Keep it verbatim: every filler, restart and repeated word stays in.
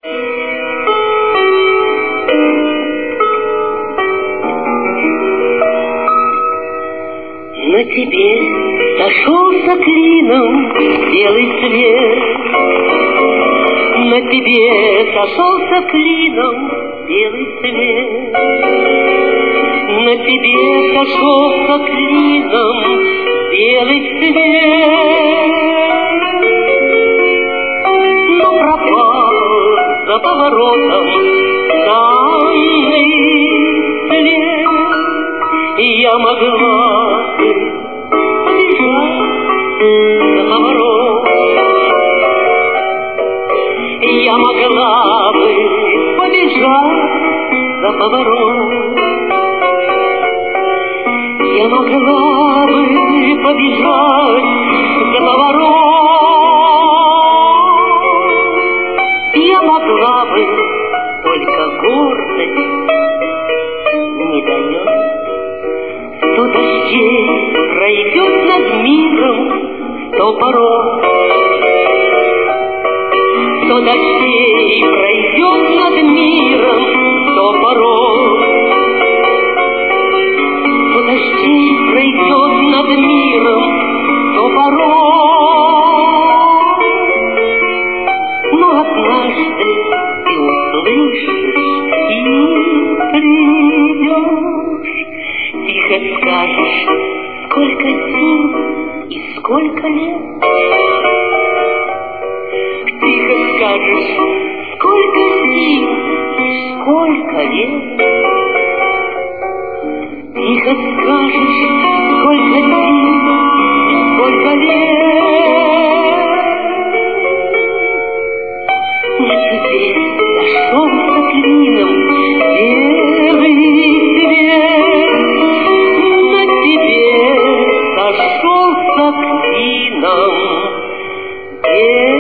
На тебе сошелся клином белый свет, на тебе сошелся клином белый свет, на тебе сошелся клином белый свет, но пропал за поворотом данный след, и я могла за поворот, я могла бы побежать за поворот, я могла бы побежать за поворот, я могла бы, только гордость не дает. Сто дождей пройдет над миром, сто порог, сто дождей пройдет над миром, сто порог, сто дождей пройдет над миром, сто порог, но однажды ты услышишь и придешь, тихо скажешь, сколько сил и сколько лет. Тихо скажешь, сколько сил и сколько лет. Тихо скажешь, сколько сил и сколько лет. На тебе сошелся клином белый свет, на тебе сошелся клином белый